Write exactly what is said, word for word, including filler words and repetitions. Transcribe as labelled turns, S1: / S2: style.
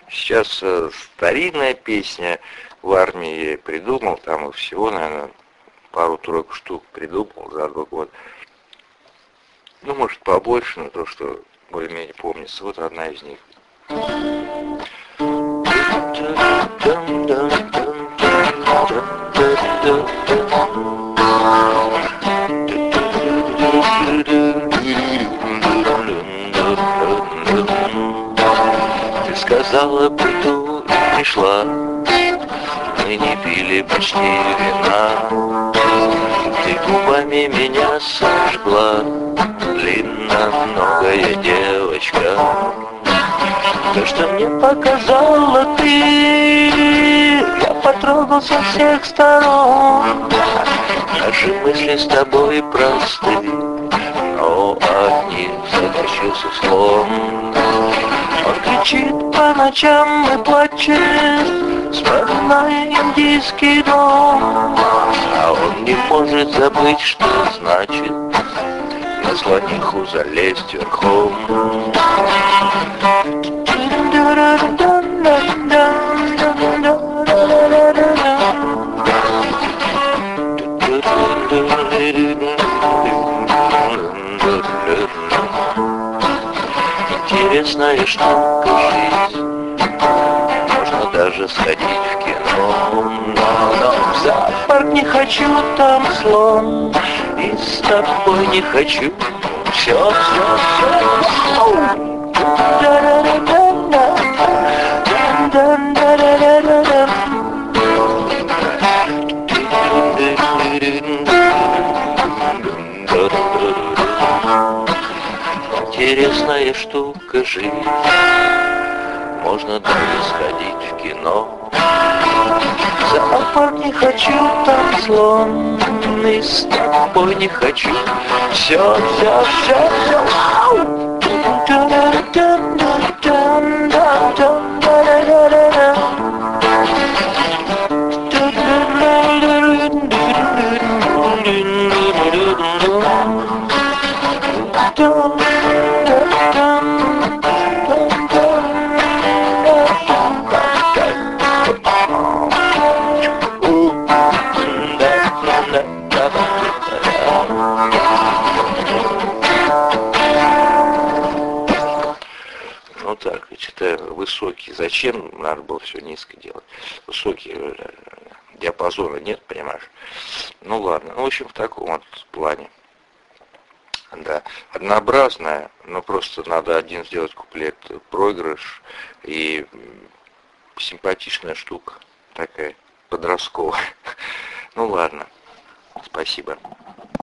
S1: Сейчас э, старинная песня в армии я придумал, там всего, наверное, пару-тройку штук придумал за два года. Ну, может, побольше, но то, что более-менее помнится. Вот одна из них. Ты сказала, приду, и пришла. Мы не пили почти вина. Ты губами меня сожгла, длинноногая девочка. То, что мне показала ты, я потрогал со всех сторон. Наши мысли с тобой просты, но от них затащился слон. Он кричит по ночам и плачет, вспоминая индийский дом. А он не может забыть, что значит на слониху залезть верхом. Интересная штука жизнь, можно даже сходить в кино. Но, но в зоопарк не хочу, там слон, и с тобой не хочу. Все, все, все. Интересная штука жизнь, можно даже сходить в кино. В зоопарк не хочу, там слон, и с тобой не хочу. Все, все, все, все. Ну так, я читаю, высокий. Зачем надо было все низко делать? Высокий диапазона нет, понимаешь? Ну ладно, ну, в общем, в таком вот плане. Да, однообразная, но просто надо один сделать куплет проигрыш и симпатичная штука такая, подростковая. Ну ладно, спасибо.